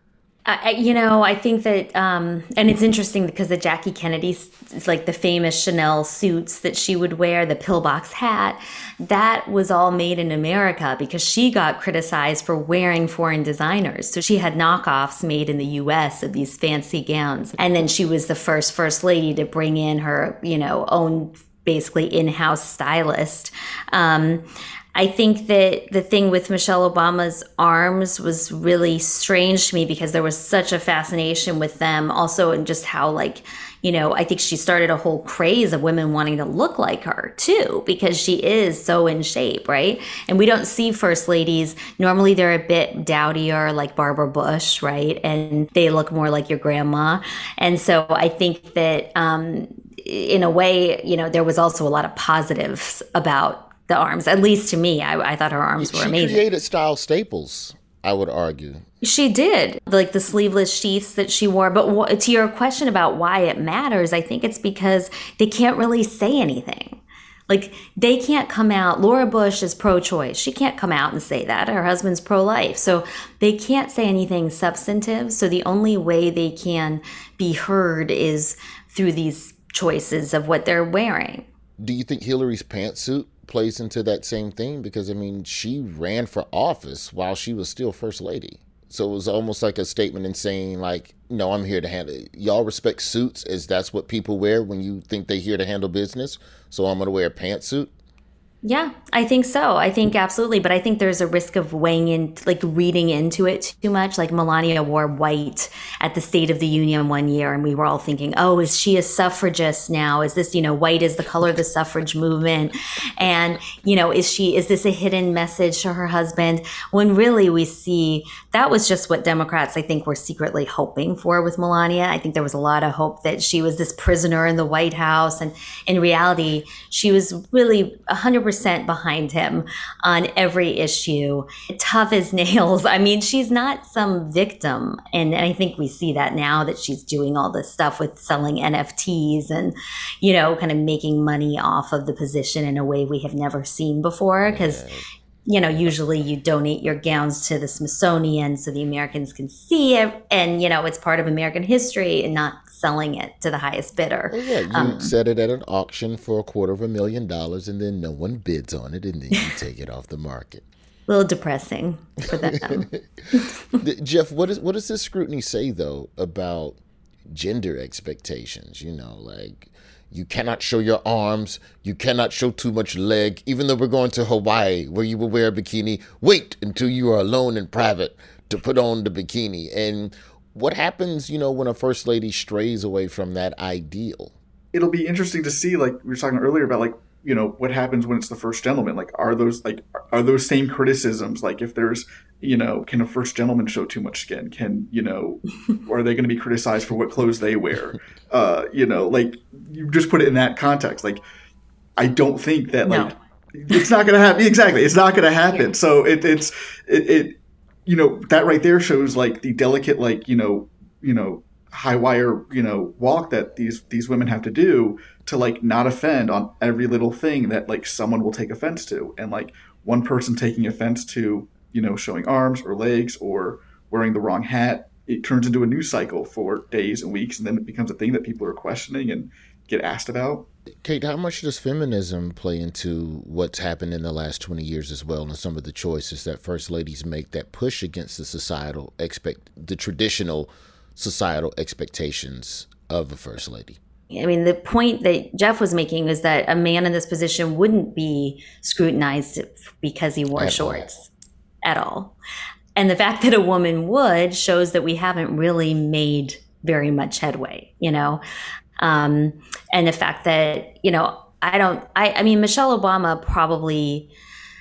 M: I, you know, I think that, um, and it's interesting because the Jackie Kennedy, like the famous Chanel suits that she would wear, the pillbox hat, that was all made in America because she got criticized for wearing foreign designers. So she had knockoffs made in the U S of these fancy gowns. And then she was the first first lady to bring in her, you know, own basically in-house stylist. Um, I think that the thing with Michelle Obama's arms was really strange to me because there was such a fascination with them also, and just how, like, you know, I think she started a whole craze of women wanting to look like her too, because she is so in shape, right? And we don't see first ladies. Normally they're a bit dowdier, like Barbara Bush, right? And they look more like your grandma. And so I think that um, in a way, you know, there was also a lot of positives about the arms, at least to me. I, I thought her arms were
E: she
M: amazing.
E: She created style staples, I would argue.
M: She did, like the sleeveless sheaths that she wore. But w- to your question about why it matters, I think it's because they can't really say anything. Like, they can't come out. Laura Bush is pro-choice. She can't come out and say that. Her husband's pro-life. So they can't say anything substantive. So the only way they can be heard is through these choices of what they're wearing.
E: Do you think Hillary's pantsuit plays into that same thing? Because, I mean, she ran for office while she was still first lady. So it was almost like a statement in saying, like, no, I'm here to handle it. Y'all respect suits as that's what people wear when you think they're here to handle business. So I'm going to wear a pantsuit.
M: Yeah, I think so. I think absolutely. But I think there's a risk of weighing in, like reading into it too much. Like Melania wore white at the State of the Union one year, and we were all thinking, oh, is she a suffragist now? Is this, you know, white is the color of the suffrage movement? And, you know, is she, is this a hidden message to her husband? When really we see that was just what Democrats, I think, were secretly hoping for with Melania. I think there was a lot of hope that she was this prisoner in the White House. And in reality, she was really one hundred percent behind him on every issue, tough as nails. I mean, she's not some victim. And I think we see that now that she's doing all this stuff with selling N F Ts and, you know, kind of making money off of the position in a way we have never seen before. Because, you know, usually you donate your gowns to the Smithsonian so the Americans can see it. And, you know, it's part of American history and not selling it to the highest bidder.
E: Well, yeah, you um, set it at an auction for a quarter of a million dollars and then no one bids on it and then you take it off the market.
M: A little depressing for them.
E: Jeff, what is what does this scrutiny say, though, about gender expectations? You know, like, you cannot show your arms, you cannot show too much leg, even though we're going to Hawaii where you will wear a bikini. Wait until you are alone in private to put on the bikini. And what happens, you know, when a first lady strays away from that ideal?
L: It'll be interesting to see, like we were talking earlier about, like, you know, what happens when it's the first gentleman? Like, are those like are those same criticisms? Like, if there's, you know, can a first gentleman show too much skin? Can, you know, or are they going to be criticized for what clothes they wear? Uh, you know, like, you just put it in that context. Like, I don't think that, like, no. It's not going to happen. Exactly. It's not going to happen. Yeah. So it, it's, it, it, you know, that right there shows, like, the delicate, like, you know, you know, high wire, you know, walk that these, these women have to do to, like, not offend on every little thing that, like, someone will take offense to. And, like, one person taking offense to, you know, showing arms or legs or wearing the wrong hat, it turns into a news cycle for days and weeks. And then it becomes a thing that people are questioning and get asked about.
E: Kate, how much does feminism play into what's happened in the last twenty years as well, and some of the choices that first ladies make that push against the societal expect, the traditional societal expectations of a first lady?
M: I mean, the point that Jeff was making is that a man in this position wouldn't be scrutinized because he wore at shorts all. at all. And the fact that a woman would shows that we haven't really made very much headway, you know? Um, and the fact that, you know, I don't, I, I mean, Michelle Obama probably,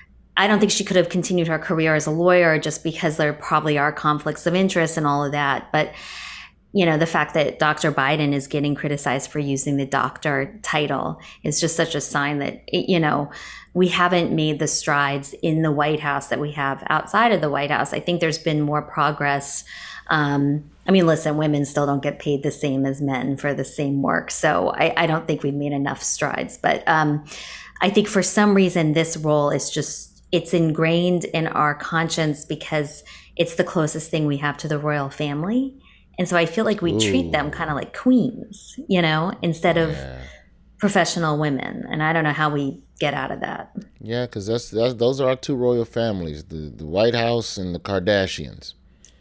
M: I don't think she could have continued her career as a lawyer just because there probably are conflicts of interest and all of that. But, you know, the fact that Doctor Biden is getting criticized for using the doctor title is just such a sign that, you know, we haven't made the strides in the White House that we have outside of the White House. I think there's been more progress. Um, I mean, listen, women still don't get paid the same as men for the same work. So I, I don't think we've made enough strides. But um, I think for some reason, this role is just it's ingrained in our conscience because it's the closest thing we have to the royal family. And so I feel like we Ooh. treat them kind of like queens, you know, instead of yeah. professional women. And I don't know how we get out of that.
E: Yeah, because that's, that's those are our two royal families, the, the White House and the Kardashians.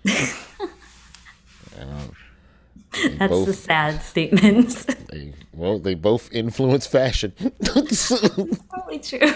E: um,
M: that's both, the sad statements.
E: They, well, they both influence fashion.
M: Probably true.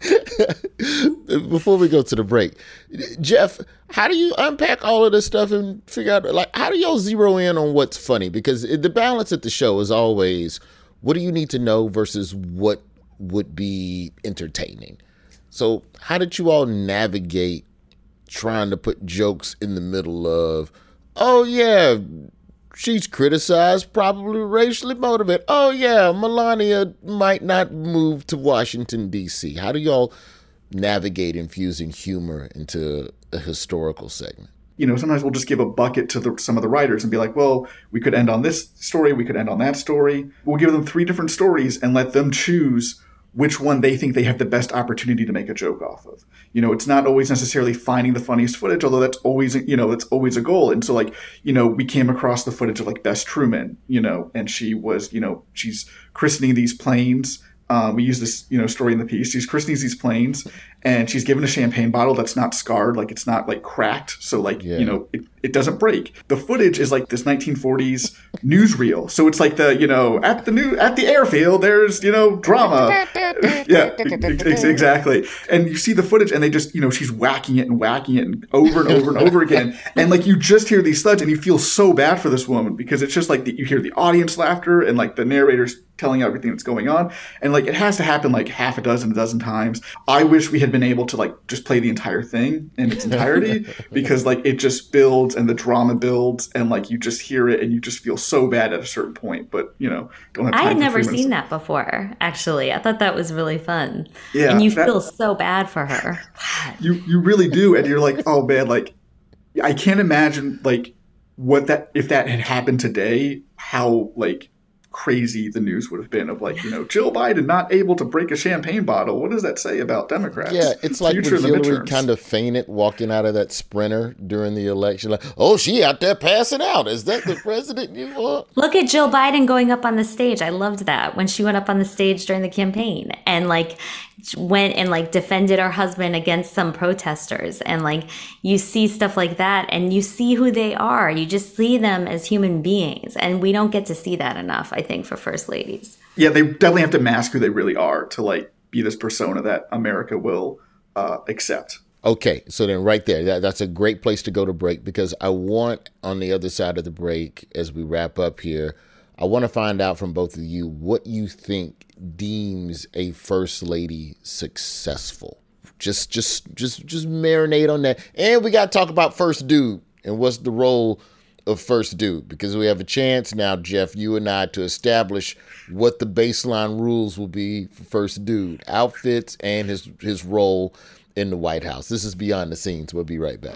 E: Before we go to the break, Jeff, how do you unpack all of this stuff and figure out, like, how do y'all zero in on what's funny? Because the balance at the show is always, what do you need to know versus what would be entertaining? So how did you all navigate trying to put jokes in the middle of, oh, yeah, she's criticized, probably racially motivated. Oh, yeah, Melania might not move to Washington, D C. How do y'all navigate infusing humor into a historical segment?
L: You know, sometimes we'll just give a bucket to the, some of the writers and be like, well, we could end on this story, we could end on that story. We'll give them three different stories and let them choose which one they think they have the best opportunity to make a joke off of. You know, it's not always necessarily finding the funniest footage, although that's always, you know, that's always a goal. And so, like, you know, we came across the footage of, like, Bess Truman, you know, and she was, you know, she's christening these planes. Um, we use this, you know, story in the piece. She's christening these planes, and she's given a champagne bottle that's not scarred, like it's not like cracked, so like yeah. you know it, it doesn't break. The footage is like this nineteen forties newsreel, so it's like the you know at the new at the airfield there's you know drama, yeah, ex- exactly. And you see the footage, and they just you know she's whacking it and whacking it and over and over and over again, and like you just hear these thuds, and you feel so bad for this woman because it's just like the, you hear the audience laughter and like the narrator's telling you everything that's going on, and like it has to happen like half a dozen a dozen times. I wish we had been able to like just play the entire thing in its entirety because like it just builds and the drama builds and like you just hear it and you just feel so bad at a certain point, but you know don't have time.
M: I had
L: for
M: never
L: seen
M: that before, actually. I thought that was really fun.
L: Yeah,
M: and you
L: that,
M: feel so bad for her.
L: you you really do, and you're like, oh man, like I can't imagine like what that if that had happened today, how like crazy the news would have been of like, you know, Jill Biden not able to break a champagne bottle. What does that say about Democrats?
E: Yeah, it's like when Hillary kind of fainted walking out of that Sprinter during the election. Like, oh, she out there passing out. Is that the president you want?
M: Look at Jill Biden going up on the stage. I loved that when she went up on the stage during the campaign and like went and like defended her husband against some protesters. And like you see stuff like that and you see who they are. You just see them as human beings. And we don't get to see that enough, I think, for first ladies.
L: Yeah, they definitely have to mask who they really are to like be this persona that America will uh, accept.
E: Okay, so then right there, that, that's a great place to go to break because I want on the other side of the break as we wrap up here, I want to find out from both of you what you think deems a first lady successful. Just, just, just, just marinate on that. And we got to talk about first dude and what's the role of first dude, because we have a chance now, Jeff, you and I, to establish what the baseline rules will be for first dude, outfits and his his role in the White House. This is Beyond the Scenes. We'll be right back.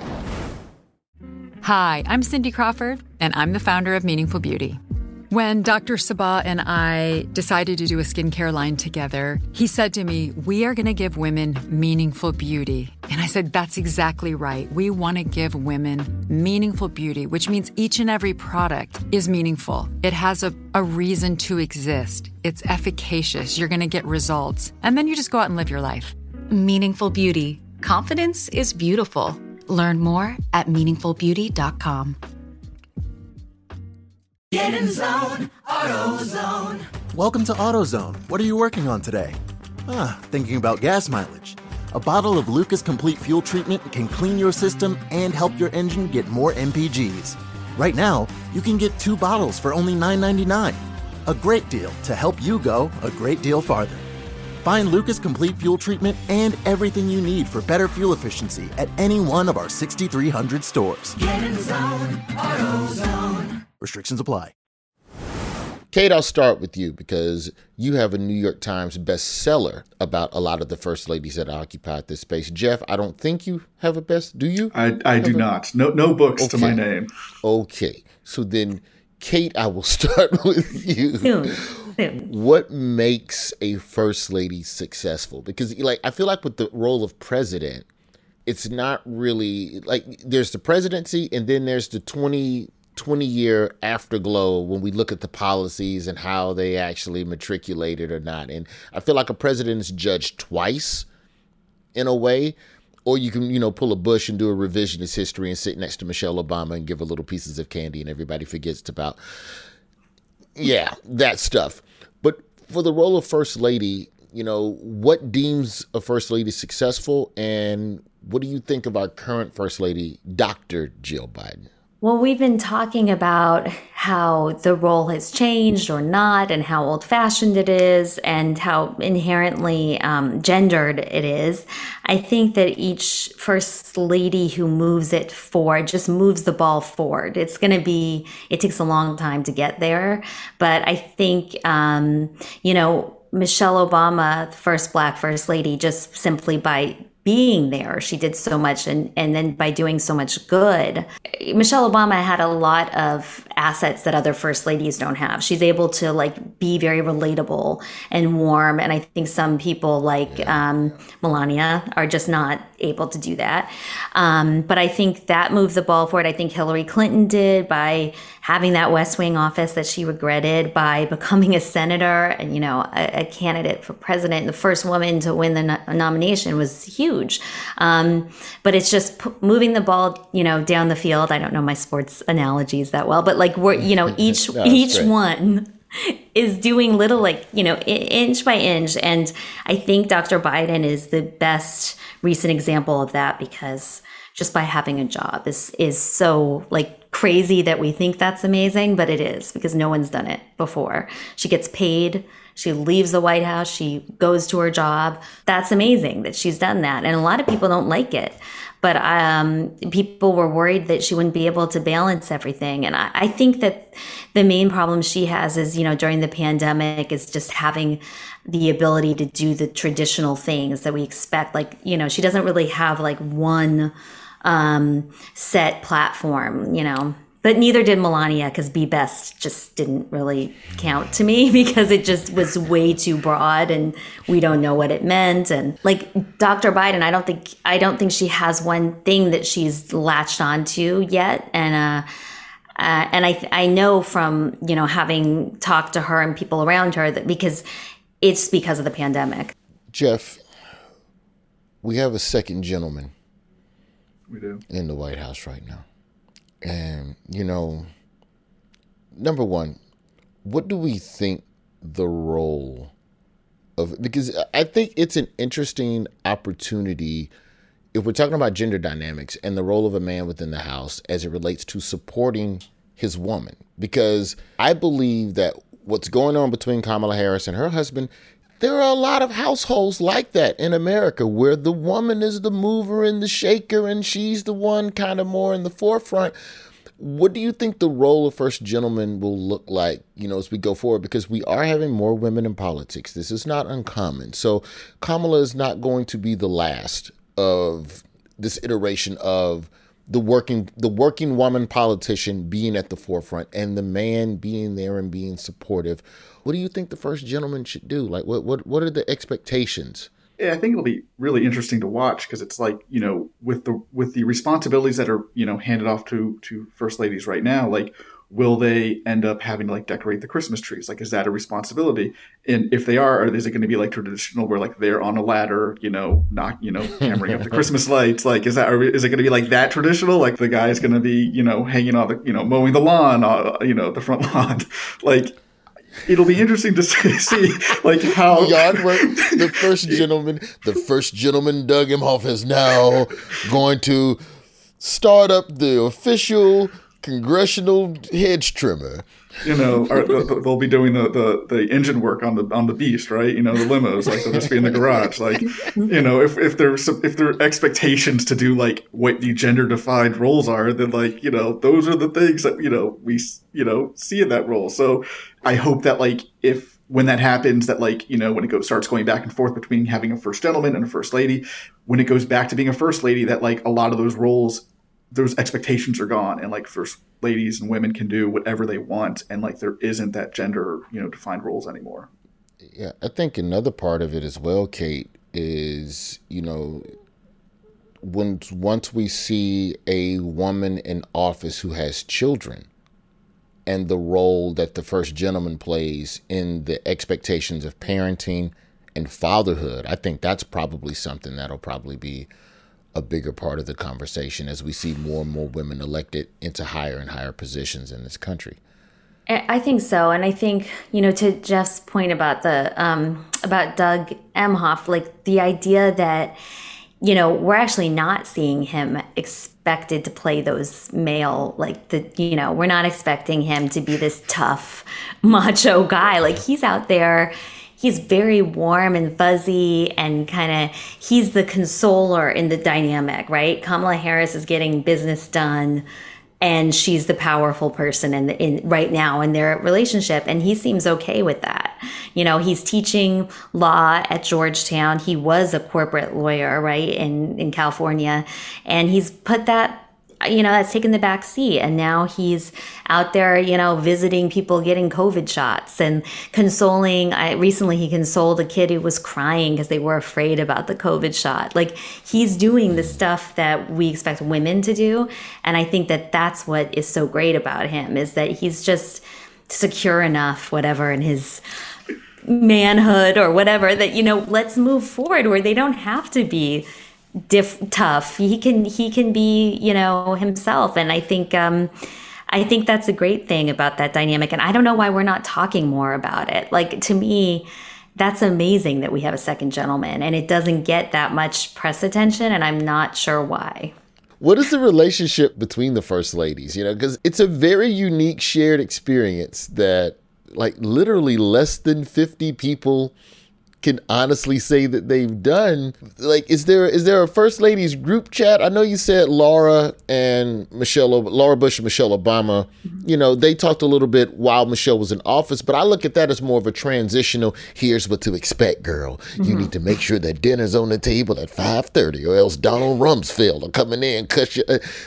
S: Hi, I'm Cindy Crawford, and I'm the founder of Meaningful Beauty. When Doctor Sabah and I decided to do a skincare line together, he said to me, we are going to give women meaningful beauty. And I said, that's exactly right. We want to give women meaningful beauty, which means each and every product is meaningful. It has a, a reason to exist. It's efficacious. You're going to get results. And then you just go out and live your life.
T: Meaningful Beauty. Confidence is beautiful. Learn more at meaningful beauty dot com.
B: Get in zone, AutoZone.
C: Welcome to AutoZone. What are you working on today? Ah, thinking about gas mileage. A bottle of Lucas Complete Fuel Treatment can clean your system and help your engine get more M P Gs. Right now, you can get two bottles for only nine ninety-nine. A great deal to help you go a great deal farther. Find Lucas Complete Fuel Treatment and everything you need for better fuel efficiency at any one of our sixty-three hundred stores.
B: Get in zone, AutoZone.
C: Restrictions apply.
E: Kate, I'll start with you because you have a New York Times bestseller about a lot of the first ladies that occupied this space. Jeff, I don't think you have a best. Do you?
L: I, I do a... not. No no books okay. to my name.
E: Okay. So then, Kate, I will start with you. What makes a first lady successful? Because like I feel like with the role of president, it's not really like there's the presidency and then there's the twenty, twenty year afterglow when we look at the policies and how they actually matriculated or not. And I feel like a president is judged twice in a way. Or you can, you know, pull a Bush and do a revisionist history and sit next to Michelle Obama and give her little pieces of candy and everybody forgets about, yeah, that stuff. But for the role of first lady, you know, what deems a first lady successful, and what do you think of our current first lady, Doctor Jill Biden?
M: Well, we've been talking about how the role has changed or not, and how old-fashioned it is, and how inherently um, gendered it is. I think that each first lady who moves it forward just moves the ball forward. It's going to be, it takes a long time to get there. But I think, um, you know, Michelle Obama, the first Black first lady, just simply by being there, she did so much, and, and then by doing so much good. Michelle Obama had a lot of assets that other first ladies don't have. She's able to like be very relatable and warm, and I think some people like um, Melania are just not able to do that. Um, but I think that moved the ball forward. I think Hillary Clinton did by having that West Wing office that she regretted, by becoming a senator and, you know, a, a candidate for president. The first woman to win the no- nomination was huge. Um, but it's just p- moving the ball, you know, down the field. I don't know my sports analogies that well, but like we're, you know, each no, each great. one is doing little, like, you know, inch by inch. And I think Doctor Biden is the best recent example of that, because just by having a job is is so like crazy that we think that's amazing, but it is, because no one's done it before. She gets paid. She leaves the White House. She goes to her job. That's amazing that she's done that. And a lot of people don't like it. But um, people were worried that she wouldn't be able to balance everything. And I, I think that the main problem she has is, you know, during the pandemic is just having the ability to do the traditional things that we expect. Like, you know, she doesn't really have like one um, set platform, you know. But neither did Melania, because Be Best just didn't really count to me, because it just was way too broad and we don't know what it meant. And like Doctor Biden, I don't think I don't think she has one thing that she's latched onto yet. And uh, uh, and I I know from, you know, having talked to her and people around her that because it's because of the pandemic.
E: Jeff, we have a second gentleman.
L: We do.
E: In the White House right now. And, you know, number one, what do we think the role of, because I think it's an interesting opportunity if we're talking about gender dynamics and the role of a man within the House as it relates to supporting his woman. Because I believe that what's going on between Kamala Harris and her husband, there are a lot of households like that in America where the woman is the mover and the shaker and she's the one kind of more in the forefront. What do you think the role of first gentleman will look like, you know, as we go forward? Because we are having more women in politics. This is not uncommon. So Kamala is not going to be the last of this iteration of the working the working woman politician being at the forefront and the man being there and being supportive. What do you think the first gentleman should do? Like, what what what are the expectations?
L: Yeah, I think it'll be really interesting to watch, because it's like, you know, with the with the responsibilities that are, you know, handed off to to first ladies right now, like, will they end up having to like decorate the Christmas trees? Like, is that a responsibility? And if they are, is it going to be like traditional where like they're on a ladder, you know, not, you know, hammering up the Christmas lights? Like, is that, is it going to be like that traditional? Like the guy's going to be, you know, hanging on the, you know, mowing the lawn, uh, you know, the front lawn. Like, it'll be interesting to see, like, how
E: yard work. The first gentleman, the first gentleman, Doug Emhoff, is now going to start up the official congressional hedge trimmer.
L: You know, or they'll be doing the, the, the engine work on the on the Beast, right? You know, the limos, like they'll just be in the garage. Like, you know, if if there's if there are expectations to do like what the gender defined roles are, then like, you know, those are the things that, you know, we you know see in that role. So I hope that like if when that happens, that like, you know, when it goes starts going back and forth between having a first gentleman and a first lady, when it goes back to being a first lady, that like a lot of those roles those expectations are gone, and like first ladies and women can do whatever they want, and like there isn't that gender, you know, defined roles anymore.
E: Yeah, I think another part of it as well, Kate, is, you know, when once we see a woman in office who has children and the role that the first gentleman plays in the expectations of parenting and fatherhood, I think that's probably something that'll probably be a bigger part of the conversation as we see more and more women elected into higher and higher positions in this country.
M: I think so. And I think, you know, to Jeff's point about the, um, about Doug Emhoff, like the idea that, you know, we're actually not seeing him expected to play those male, like the, you know, we're not expecting him to be this tough macho guy. Like he's out there, he's very warm and fuzzy and kind of, he's the consoler in the dynamic, right? Kamala Harris is getting business done, and she's the powerful person in, the, in right now in their relationship. And he seems okay with that. You know, he's teaching law at Georgetown. He was a corporate lawyer, right, in, in California. And he's put that, you know, that's taken the back seat. And now he's out there, you know, visiting people getting COVID shots and consoling. I recently he consoled a kid who was crying because they were afraid about the COVID shot. Like he's doing the stuff that we expect women to do. And I think that that's what is so great about him, is that he's just secure enough, whatever, in his manhood or whatever, that, you know, let's move forward where they don't have to be diff tough. He can he can be, you know, himself. And I think um I think that's a great thing about that dynamic. And I don't know why we're not talking more about it. Like, to me, that's amazing that we have a second gentleman, and it doesn't get that much press attention, and I'm not sure why.
E: What is the relationship between the first ladies? You know, because it's a very unique shared experience that, like, literally less than fifty people can honestly say that they've done. Like, is there is there a first ladies group chat? I know you said Laura and Michelle, Laura Bush and Michelle Obama, you know, they talked a little bit while Michelle was in office, but I look at that as more of a transitional, here's what to expect, girl. You mm-hmm. need to make sure that dinner's on the table at five thirty or else Donald Rumsfeld will come in there and cut you.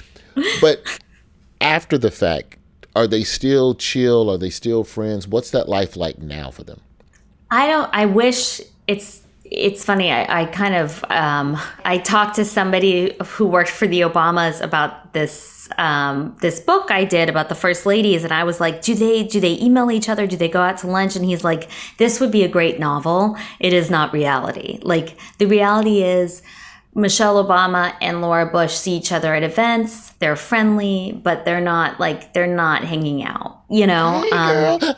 E: But after the fact, are they still chill? Are they still friends? What's that life like now for them?
M: I don't, I wish it's, it's funny. I, I kind of, um, I talked to somebody who worked for the Obamas about this, um, this book I did about the first ladies. And I was like, do they, do they email each other? Do they go out to lunch? And he's like, this would be a great novel. It is not reality. Like, the reality is Michelle Obama and Laura Bush see each other at events. They're friendly, but they're not like, they're not hanging out, you know?
E: Hey,
M: um,
E: girl.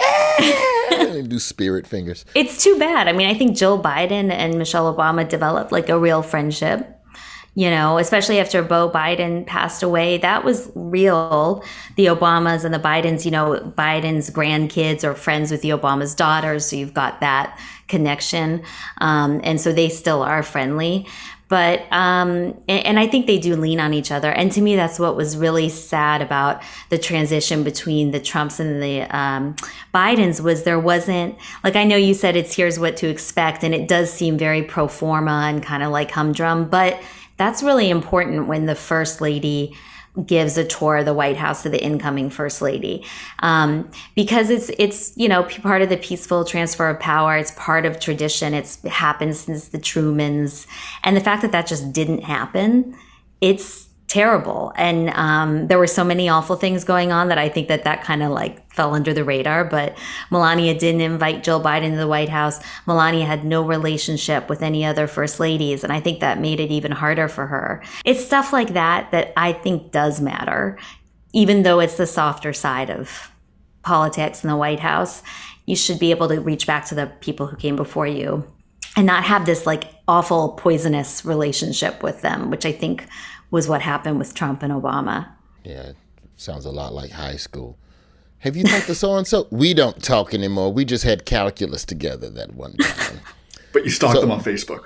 E: They do spirit fingers.
M: It's too bad. I mean, I think Jill Biden and Michelle Obama developed like a real friendship, you know, especially after Beau Biden passed away. That was real. The Obamas and the Bidens, you know, Biden's grandkids are friends with the Obama's daughters. So you've got that connection. Um, and so they still are friendly. But, um, and, and I think they do lean on each other. And to me, that's what was really sad about the transition between the Trumps and the um, Bidens, was there wasn't, like, I know you said it's here's what to expect, and it does seem very pro forma and kind of like humdrum, but that's really important when the first lady gives a tour of the White House to the incoming first lady, um, because it's it's you know part of the peaceful transfer of power. It's part of tradition. It's happened since the Trumans, and the fact that that just didn't happen, it's terrible. And um, there were so many awful things going on that I think that that kind of like fell under the radar. But Melania didn't invite Jill Biden to the White House. Melania had no relationship with any other first ladies. And I think that made it even harder for her. It's stuff like that that I think does matter, even though it's the softer side of politics in the White House. You should be able to reach back to the people who came before you and not have this like awful poisonous relationship with them, which I think was what happened with Trump and Obama.
E: Yeah, it sounds a lot like high school. Have you talked to so-and-so? We don't talk anymore. We just had calculus together that one time.
L: But you stalked so, them on Facebook.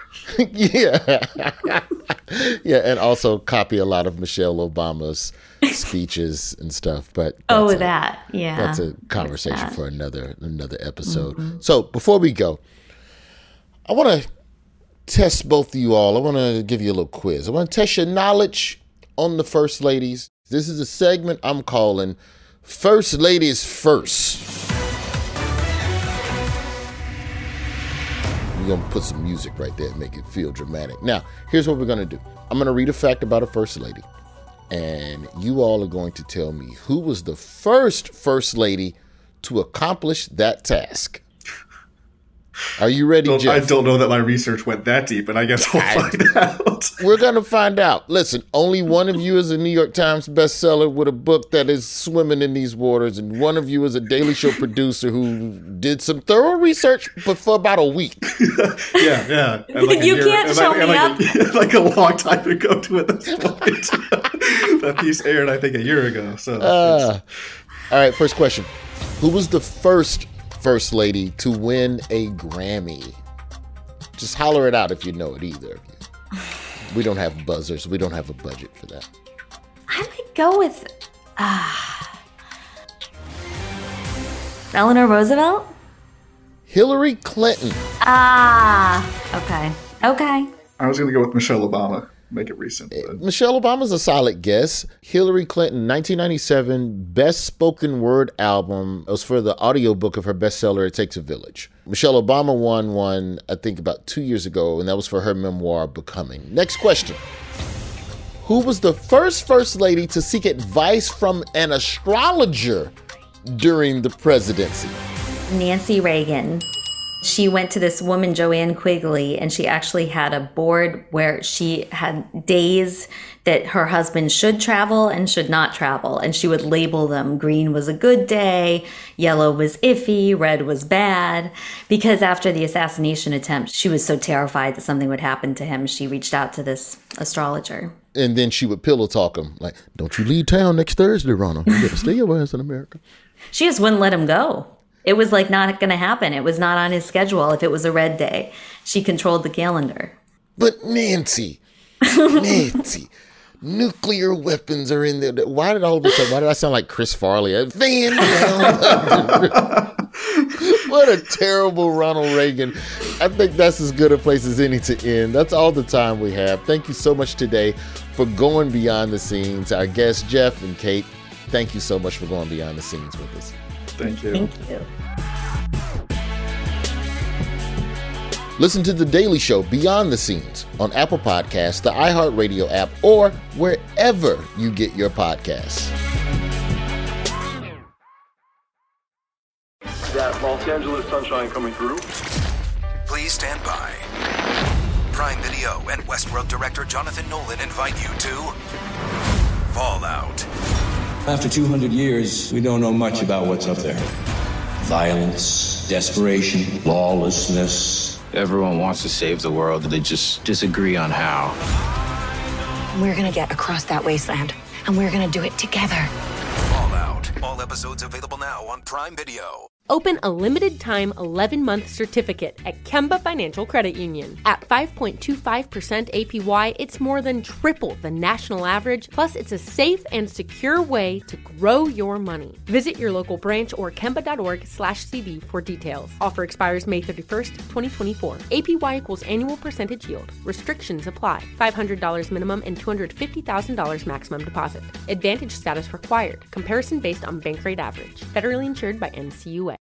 E: Yeah. Yeah, and also copy a lot of Michelle Obama's speeches and stuff. But
M: oh,
E: a,
M: that, yeah.
E: That's a conversation that. for another another episode.
M: Mm-hmm.
E: So before we go, I want to test both of you all. I want to give you a little quiz. I want to test your knowledge on the First Ladies. This is a segment I'm calling First Ladies First. We're going to put some music right there and make it feel dramatic. Now, here's what we're going to do. I'm going to read a fact about a First Lady, and you all are going to tell me who was the first First Lady to accomplish that task. Are you ready,
L: don't,
E: Jeff?
L: I don't know that my research went that deep, and I guess we'll find out.
E: We're going to find out. Listen, only one of you is a New York Times bestseller with a book that is swimming in these waters, and one of you is a Daily Show producer who did some thorough research, but for about a week.
L: yeah, yeah. And like
M: you
L: year,
M: can't
L: and
M: show
L: like,
M: me
L: and
M: up.
L: like, a, like a long time ago to at this point. That piece aired, I think, a year ago. So,
E: uh, all right, first question. Who was the first First Lady to win a Grammy? Just holler it out if you know it, either of you. We don't have buzzers. We don't have a budget for that.
M: I might go with uh, Eleanor Roosevelt?
E: Hillary Clinton.
M: Ah, okay. Okay.
L: I was going to go with Michelle Obama. Make it recent.
E: But. Michelle Obama's a solid guess. Hillary Clinton, nineteen ninety-seven, best spoken word album. It was for the audiobook of her bestseller, It Takes a Village. Michelle Obama won one, I think, about two years ago, and that was for her memoir, Becoming. Next question. Who was the first First Lady to seek advice from an astrologer during the presidency?
M: Nancy Reagan. She went to this woman, Joanne Quigley, and she actually had a board where she had days that her husband should travel and should not travel. And she would label them. Green was a good day, yellow was iffy, red was bad. Because after the assassination attempt, she was so terrified that something would happen to him, she reached out to this astrologer.
E: And then she would pillow talk him, like, don't you leave town next Thursday, Ronald. You better stay your ass in America.
M: She just wouldn't let him go. It was like not going to happen. It was not on his schedule if it was a red day. She controlled the calendar.
E: But Nancy, Nancy, nuclear weapons are in there. Why did all of a sudden, why did I sound like Chris Farley? Van What a terrible Ronald Reagan. I think that's as good a place as any to end. That's all the time we have. Thank you so much today for going behind the scenes. Our guests, Jeff and Kate, thank you so much for going behind the scenes with us.
L: Thank you.
M: Thank you.
E: Listen to The Daily Show Beyond the Scenes on Apple Podcasts, the iHeartRadio app, or wherever you get your podcasts.
D: That Los Angeles sunshine coming through.
F: Please stand by. Prime Video and Westworld director Jonathan Nolan invite you to Fallout.
W: After two hundred years, we don't know much about what's up there. Violence, desperation, lawlessness.
X: Everyone wants to save the world, they just disagree on how.
Y: We're gonna get across that wasteland, and we're gonna do it together.
F: Fallout. All episodes available now on Prime Video.
Z: Open a limited-time eleven-month certificate at Kemba Financial Credit Union. At five point two five percent A P Y, it's more than triple the national average, plus it's a safe and secure way to grow your money. Visit your local branch or kemba.org slash CD for details. Offer expires May thirty-first, twenty twenty-four. A P Y equals annual percentage yield. Restrictions apply. five hundred dollars minimum and two hundred fifty thousand dollars maximum deposit. Advantage status required. Comparison based on bank rate average. Federally insured by N C U A.